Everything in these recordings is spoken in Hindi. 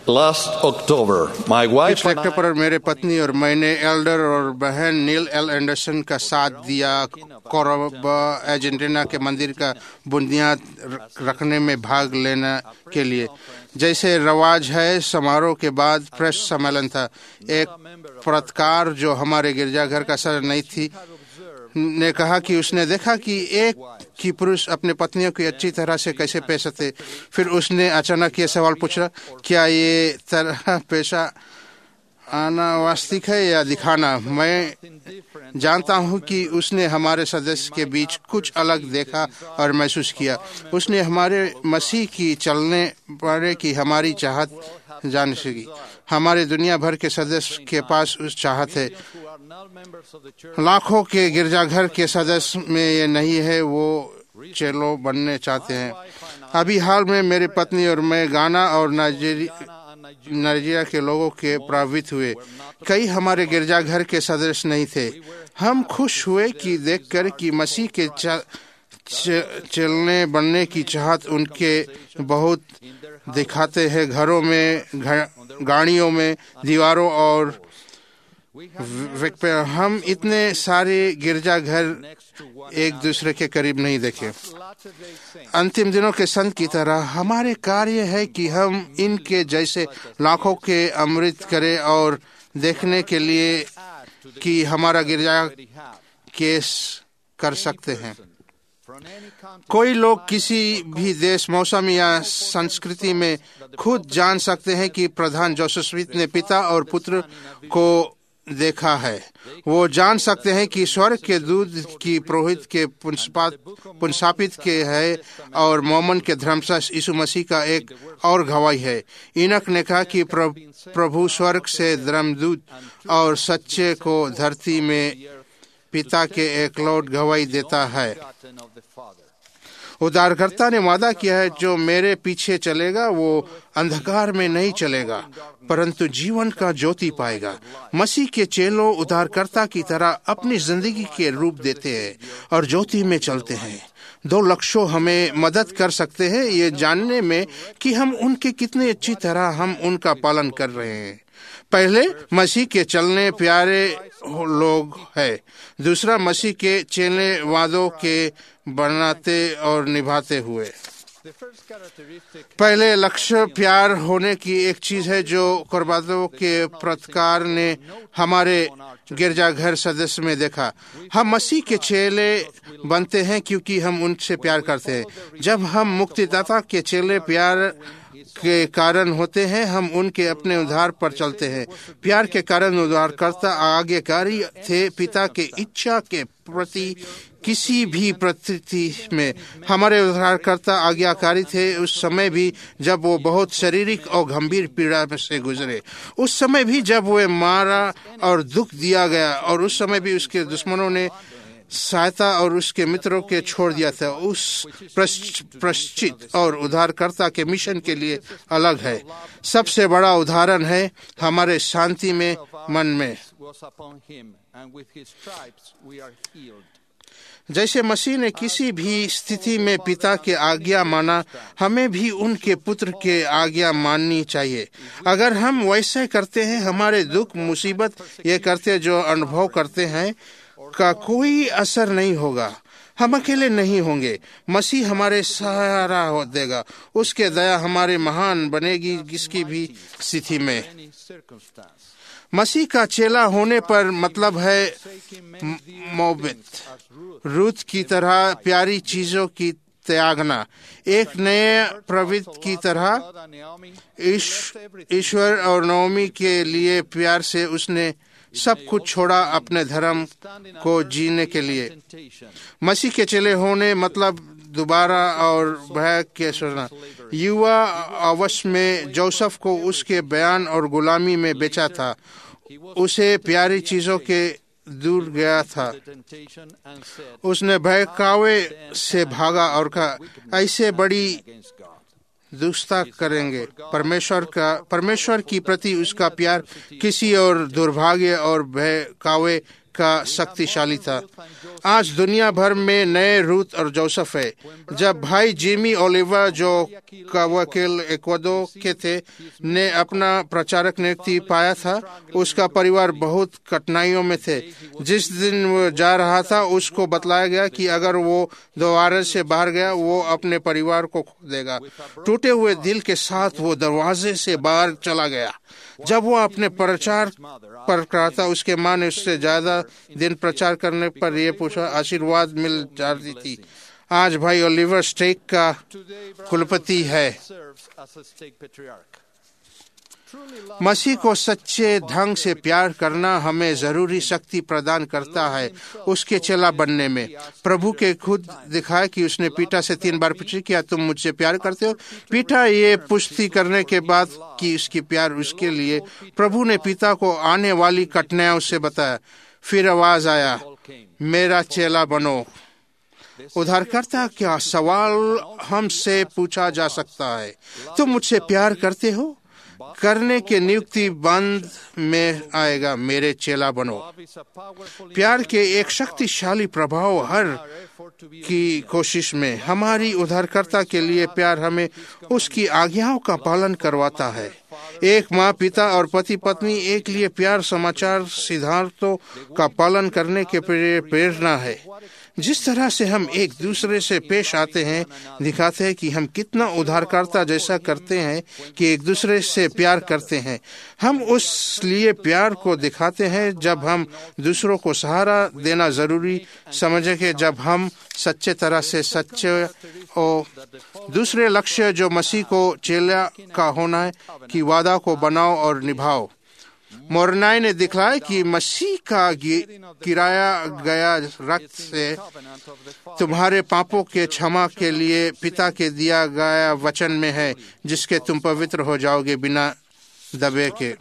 Last October, my wife पिछले and अक्टूबर मेरे पत्नी और मैंने एल्डर और बहन नील एल एंडरसन का साथ दिया कोरब अर्जेंटीना के मंदिर का बुनियाद रखने में भाग लेने के लिए। जैसे रवाज है, समारोह के बाद प्रेस सम्मेलन था। एक पत्रकार जो हमारे गिरजाघर का सदस्य नहीं थी ने कहा कि उसने देखा कि एक की पुरुष अपने पत्नियों की अच्छी तरह से कैसे पेश आते। फिर उसने अचानक ये सवाल पूछा, क्या ये तरह पेशा आना वास्तविक है या दिखाना? मैं जानता हूं कि उसने हमारे सदस्य के बीच कुछ अलग देखा और महसूस किया। उसने हमारे मसीह की चलने वाले की हमारी चाहत जान सकी। हमारे दुनिया भर के सदस्य के पास उस चाहत है। लाखों के गिरजाघर के सदस्य में ये नहीं है, वो चेलो बनने चाहते हैं। अभी हाल में मेरी पत्नी और मैं गाना और नाइजीरिया के लोगों के प्रभावित हुए। कई हमारे गिरजाघर के सदस्य नहीं थे। हम खुश हुए कि देखकर कि मसीह के चलने बनने की चाहत उनके बहुत दिखाते हैं। घरों में, गाड़ियों में, दीवारों और हम इतने सारे गिरजाघर एक दूसरे के करीब नहीं देखे। अंतिम दिनों के संत की तरह हमारे कार्य है कि हम इनके जैसे लाखों के अमृत करें और देखने के लिए कि हमारा गिरजा केस कर सकते हैं। कोई लोग किसी भी देश, मौसम या संस्कृति में खुद जान सकते हैं कि प्रधान जोसेफ स्मिथ ने पिता और पुत्र को देखा है। वो जान सकते हैं कि स्वर्ग के दूध की पुरोहित के पुनसापित के है और मोमन के धर्मशास्त्र यीशु मसीह का एक और गवाही है। इनक ने कहा कि प्रभु स्वर्ग से धर्मदूत और सच्चे को धरती में पिता के एकलौत गवाही देता है। उद्धारकर्ता ने वादा किया है, जो मेरे पीछे चलेगा वो अंधकार में नहीं चलेगा परंतु जीवन का ज्योति पाएगा। मसीह के चेलों उद्धारकर्ता की तरह अपनी जिंदगी के रूप देते हैं और ज्योति में चलते हैं। दो लक्ष्यों हमें मदद कर सकते हैं ये जानने में कि हम उनके कितने अच्छी तरह हम उनका पालन कर रहे हैं। पहले मसीह के चलने प्यारे लोग है। दूसरा मसीह के चेले वादों के बनाते और निभाते हुए। पहले लक्ष्य प्यार होने की एक चीज है जो कुर्बानों के पत्रकार ने हमारे गिरजाघर सदस्य में देखा। हम मसीह के चेले बनते हैं क्योंकि हम उनसे प्यार करते हैं। जब हम मुक्तिदाता के चेले प्यार के कारण होते हैं, हम उनके अपने उद्धार पर चलते हैं। प्यार के कारण उद्धारकर्ता आज्ञाकारी थे। पिता के इच्छा के प्रति किसी भी परिस्थिति में हमारे उद्धारकर्ता आज्ञाकारी थे। उस समय भी जब वो बहुत शारीरिक और गंभीर पीड़ा से गुजरे, उस समय भी जब वो मारा और दुख दिया गया, और उस समय भी उसके दुश्मनों ने सहायता और उसके मित्रों के छोड़ दिया था। उस प्रश्चित और उद्धारकर्ता के मिशन के लिए अलग है। सबसे बड़ा उदाहरण है हमारे शांति में मन में। जैसे मसीह ने किसी भी स्थिति में पिता के आज्ञा माना, हमें भी उनके पुत्र के आज्ञा माननी चाहिए। अगर हम वैसे करते हैं, हमारे दुख मुसीबत ये करते जो अनुभव करते हैं का कोई असर नहीं होगा। हम अकेले नहीं होंगे। मसीह हमारे सहारा हो देगा। उसके दया हमारे महान बनेगी किसी भी स्थिति में। मसीह का चेला होने पर मतलब है मोहब्बत, रूत की तरह प्यारी चीजों की त्यागना। एक नए प्रवृत्ति की तरह ईश्वर और नवमी के लिए प्यार से उसने सब कुछ छोड़ा अपने धर्म को जीने के लिए। मसीह के चेले होने मतलब दोबारा और भय के सुना। युवा अवस्था में जोसेफ को उसके बयान और गुलामी में बेचा था। उसे प्यारी चीजों के दूर गया था। उसने बहकावे से भागा और कहा, ऐसे बड़ी दुष्टता करेंगे। परमेश्वर की प्रति उसका प्यार किसी और दुर्भाग्य और बहकावे का शक्तिशाली था। आज दुनिया भर में नए रूथ और जोसेफ है। जब भाई जिमी ओलिवा, जो वकील एक्वाडोर के थे, ने अपना प्रचारक नियुक्ति पाया था, उसका परिवार बहुत कठिनाइयों में थे। जिस दिन वो जा रहा था, उसको बतलाया गया कि अगर वो दरवाजे से बाहर गया, वो अपने परिवार को खो देगा। टूटे हुए दिल के साथ वो दरवाजे से बाहर चला गया। जब वो अपने प्रचार पर रहा था, उसके माँ ने उससे ज्यादा दिन प्रचार करने पर यह पूछा, आशीर्वाद मिल जाती थी। आज भाई ओलिवर स्टेक का कुलपति है। मसीह को सच्चे ढंग से प्यार करना हमें जरूरी शक्ति प्रदान करता है उसके चेला बनने में। प्रभु के खुद दिखाया कि उसने पीटा से 3 बार पूछा, क्या तुम मुझसे प्यार करते हो? पीटा ये पुष्टि करने के बाद कि उसकी प्यार उसके लिए, प्रभु ने पिता को आने वाली कठिनाइयों से बताया। फिर आवाज आया, मेरा चेला बनो। उद्धारकर्ता क्या सवाल हमसे पूछा जा सकता है, तुम मुझसे प्यार करते हो? करने के नियुक्ति बंद में आएगा, मेरे चेला बनो। प्यार के एक शक्तिशाली प्रभाव हर की कोशिश में हमारी उद्धारकर्ता के लिए प्यार हमें उसकी आज्ञाओं का पालन करवाता है। एक माँ, पिता और पति पत्नी एक लिए प्यार समाचार सिद्धांतों का पालन करने के प्रेरणा है। जिस तरह से हम एक दूसरे से पेश आते हैं, दिखाते हैं कि हम कितना उद्धारकर्ता जैसा करते हैं कि एक दूसरे से प्यार करते हैं। हम उस लिए प्यार को दिखाते हैं जब हम दूसरों को सहारा देना जरूरी समझे कि जब हम सच्चे तरह से सच्चे और दूसरे लक्ष्य जो मसीह को चेला का होना है कि वादा को बनाओ और निभाओ। मोरनाई ने दिखलाया कि मसीह का किराया गया रक्त से तुम्हारे पापों के क्षमा के लिए पिता के दिया गया वचन में है, जिसके तुम पवित्र हो जाओगे बिना दबे के।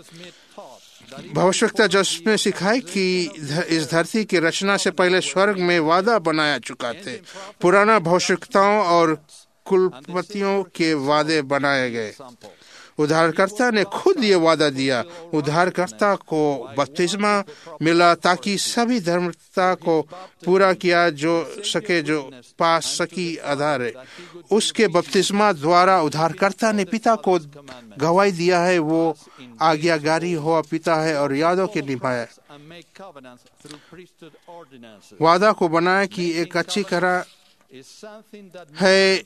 भविष्यवक्ता जोसेफ ने सिखाया कि इस धरती की रचना से पहले स्वर्ग में वादा बनाया चुका थे। पुराना भविष्यवक्ताओं और कुलपतियों के वादे बनाए गए। उद्धारकर्ता ने खुद ये वादा दिया। उद्धारकर्ता को बपतिस्मा मिला ताकि सभी धर्मता को पूरा किया जो सके, जो पास सकी आधार है। उसके बपतिस्मा द्वारा उद्धारकर्ता ने पिता को गवाही दिया है, वो आज्ञाकारी हुआ पिता है और यादों के निभाया। वादा को बनाया कि एक अच्छी तरह है,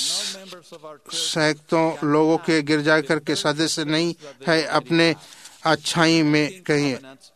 सैकड़ों लोगों के गिरजाघर के सदस्य नहीं है, अपने अच्छाई में कहीं।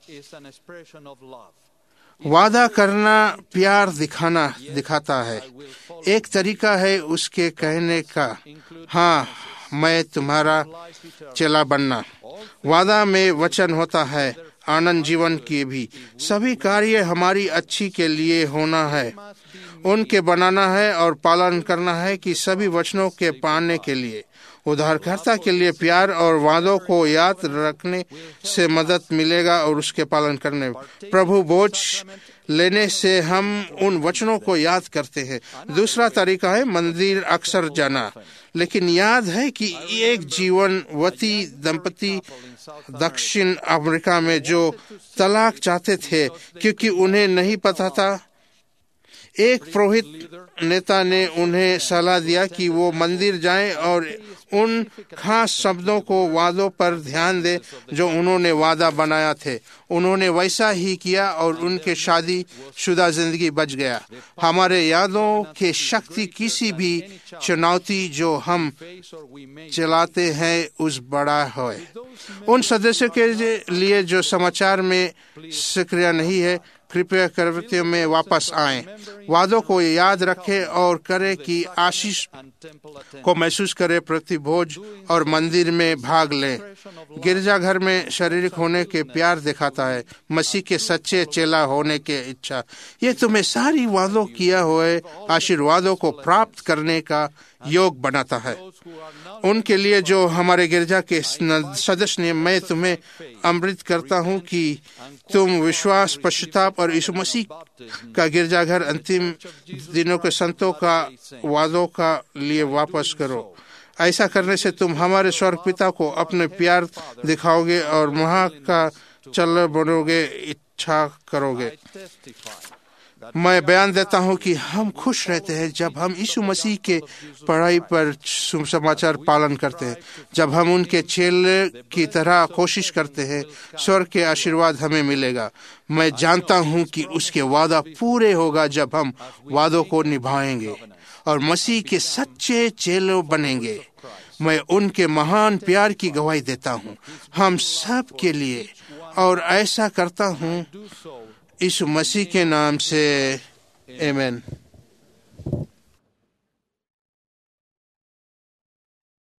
वादा करना प्यार दिखाता है। एक तरीका है उसके कहने का, हाँ मैं तुम्हारा चेला बनना। वादा में वचन होता है, आनंद जीवन की भी। सभी कार्य हमारी अच्छी के लिए होना है, उनके बनाना है और पालन करना है कि सभी वचनों के पाने के लिए। उद्धारकर्ता के लिए प्यार और वादों को याद रखने से मदद मिलेगा और उसके पालन करने। प्रभु बोझ लेने से हम उन वचनों को याद करते हैं। दूसरा तरीका है मंदिर अक्सर जाना। लेकिन याद है कि एक जीवनवती दंपति दक्षिण अफ्रीका में जो तलाक चाहते थे क्योंकि उन्हें नहीं पता था, एक पुरोहित नेता ने उन्हें सलाह दिया कि वो मंदिर जाएं और उन खास शब्दों को वादों पर ध्यान दें जो उन्होंने वादा बनाया थे। उन्होंने वैसा ही किया और उनके शादीशुदा जिंदगी बच गया। हमारे यादों के शक्ति किसी भी चुनौती जो हम चलाते हैं उस बड़ा है। उन सदस्यों के लिए जो समाचार में सक्रिय नहीं है, कृपया कृत्यों में वापस आएं। वादों को याद रखें और करें कि आशीष को महसूस करें, प्रतिभोज और मंदिर में भाग लें। गिरजाघर में शारीरिक होने के प्यार दिखाता है, मसीह के सच्चे चेला होने के इच्छा। ये तुम्हें सारी वादों किया हुए आशीर्वादों को प्राप्त करने का योग बनाता है। उनके लिए जो हमारे गिरजा के सदस्य ने, मैं तुम्हें अमृत करता हूँ कि तुम विश्वास, पश्चाताप और यीशु मसीह का गिरजाघर अंतिम दिनों के संतों का वादों का लिए वापस करो। ऐसा करने से तुम हमारे स्वर्ग पिता को अपने प्यार दिखाओगे और वहाँ का चल बनोगे, इच्छा करोगे। मैं बयान देता हूं कि हम खुश रहते हैं जब हम यीशु मसीह के पढ़ाई पर समाचार पालन करते हैं। जब हम उनके चेले की तरह कोशिश करते हैं, स्वर्ग के आशीर्वाद हमें मिलेगा। मैं जानता हूं कि उसके वादा पूरे होगा जब हम वादों को निभाएंगे और मसीह के सच्चे चेले बनेंगे। मैं उनके महान प्यार की गवाही देता हूं हम सब के लिए, और ऐसा करता हूं यीशु मसीह के नाम से, आमीन।